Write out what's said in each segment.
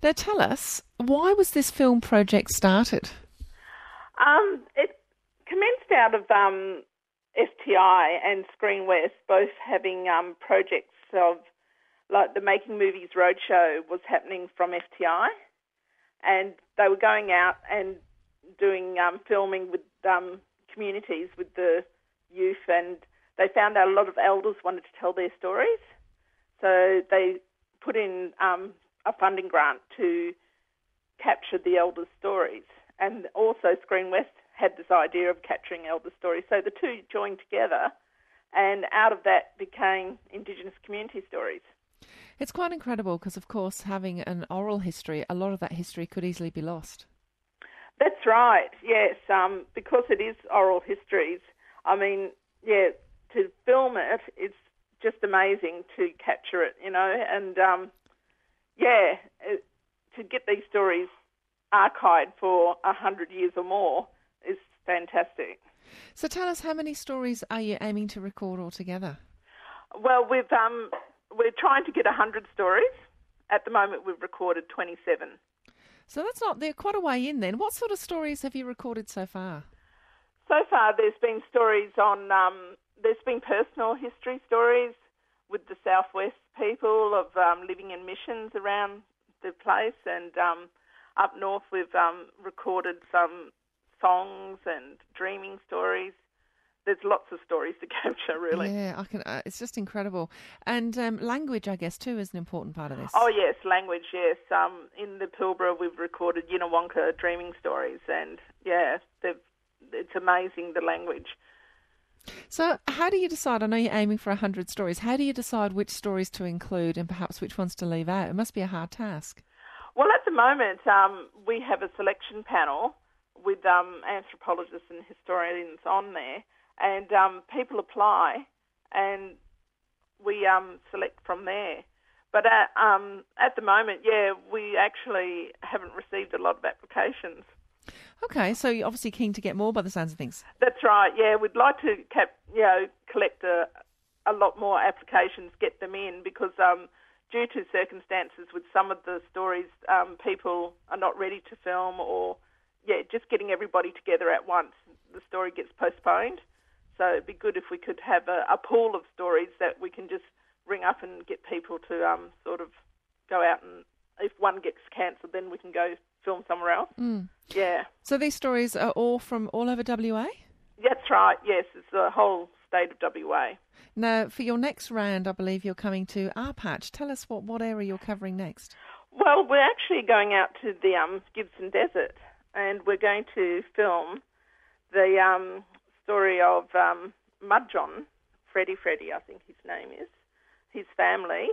Now tell us, why was this film project started? It commenced out of FTI and Screen West both having projects of, like the Making Movies Roadshow was happening from FTI, and they were going out and doing filming with communities, with the youth, and they found out a lot of elders wanted to tell their stories. So they put in a funding grant to capture the elders' stories. And also Screen West had this idea of capturing elder stories. So the two joined together, and out of that became Indigenous community stories. It's quite incredible because, of course, having an oral history, a lot of that history could easily be lost. That's right, yes. Because it is oral histories, I mean, yeah, to film it, it's just amazing to capture it, you know, and, to get these stories archived for 100 years or more is fantastic. So tell us, how many stories are you aiming to record altogether? Well, we're trying to get 100 stories. At the moment, we've recorded 27. So they're quite a way in then. What sort of stories have you recorded so far? So far, there's been stories on, there's been personal history stories with the Southwest people of living in missions around the place, and up north we've recorded some songs and dreaming stories. There's lots of stories to capture, really. Yeah, it's just incredible. And language, I guess, too, is an important part of this. Oh, yes, language, yes. In the Pilbara, we've recorded Yinawonka dreaming stories, and, yeah, it's amazing, the language. So how do you decide? I know you're aiming for 100 stories. How do you decide which stories to include and perhaps which ones to leave out? It must be a hard task. Well, at the moment, we have a selection panel with anthropologists and historians on there, and people apply, and we select from there. But at the moment, yeah, we actually haven't received a lot of applications. Okay, so you're obviously keen to get more by the sounds of things. That's right, yeah. We'd like to collect a lot more applications, get them in, because due to circumstances with some of the stories, people are not ready to film, or, just getting everybody together at once, the story gets postponed. So it'd be good if we could have a pool of stories that we can just ring up and get people to sort of go out, and if one gets cancelled, then we can go film somewhere else. Mm. Yeah. So these stories are all from all over WA? That's right, yes. It's the whole state of WA. Now, for your next round, I believe you're coming to our patch. Tell us what area you're covering next. Well, we're actually going out to the Gibson Desert, and we're going to film the story of Mudjon, Freddie, I think his name is, his family,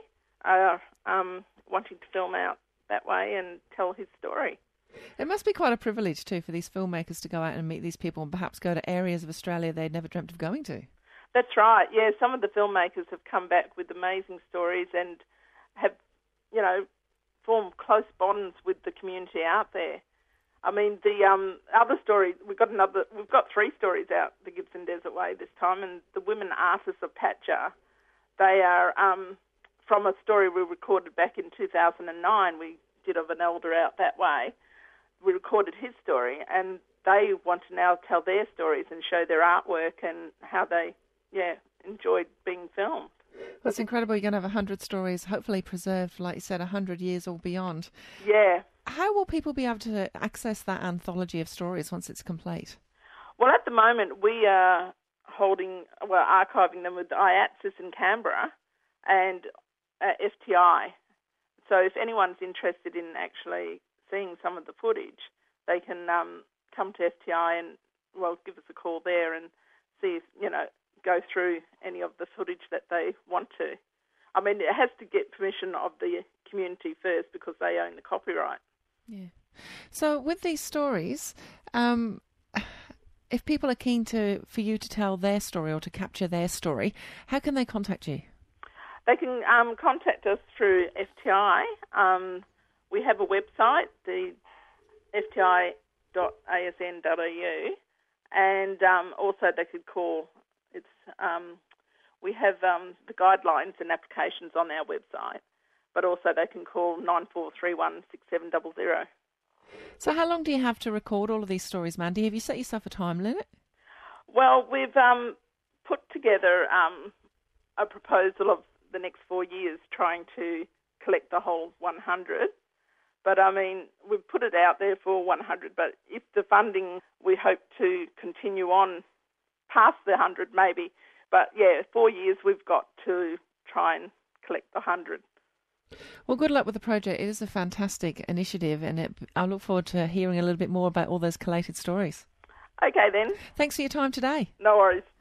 wanting to film out that way and tell his story. It must be quite a privilege, too, for these filmmakers to go out and meet these people and perhaps go to areas of Australia they'd never dreamt of going to. That's right, yeah. Some of the filmmakers have come back with amazing stories and have, formed close bonds with the community out there. I mean, the other story, we've got 3 stories out the Gibson Desert Way this time, and the women artists of Patja, they are from a story we recorded back in 2009. We did of an elder out that way. We recorded his story, and they want to now tell their stories and show their artwork and how they, enjoyed being filmed. That's incredible. You're going to have 100 stories, hopefully preserved, like you said, 100 years or beyond. Yeah. How will people be able to access that anthology of stories once it's complete? Well, at the moment, we are archiving them with IATSIS in Canberra and FTI. So if anyone's interested in actually seeing some of the footage, they can come to FTI and, give us a call there and see if, go through any of the footage that they want to. I mean, it has to get permission of the community first because they own the copyright. Yeah. So with these stories, if people are keen for you to tell their story or to capture their story, how can they contact you? They can contact us through FTI. We have a website, the fti.asn.au, and also they could call. We have the guidelines and applications on our website, but also they can call 94316700. So how long do you have to record all of these stories, Mandy? Have you set yourself a time limit? Well, we've put together a proposal of the next 4 years trying to collect the whole 100. But, I mean, we've put it out there for 100, but if the funding, we hope to continue on past the 100 maybe. But, 4 years we've got to try and collect the 100. Well, good luck with the project. It is a fantastic initiative, and I look forward to hearing a little bit more about all those collated stories. Okay, then. Thanks for your time today. No worries.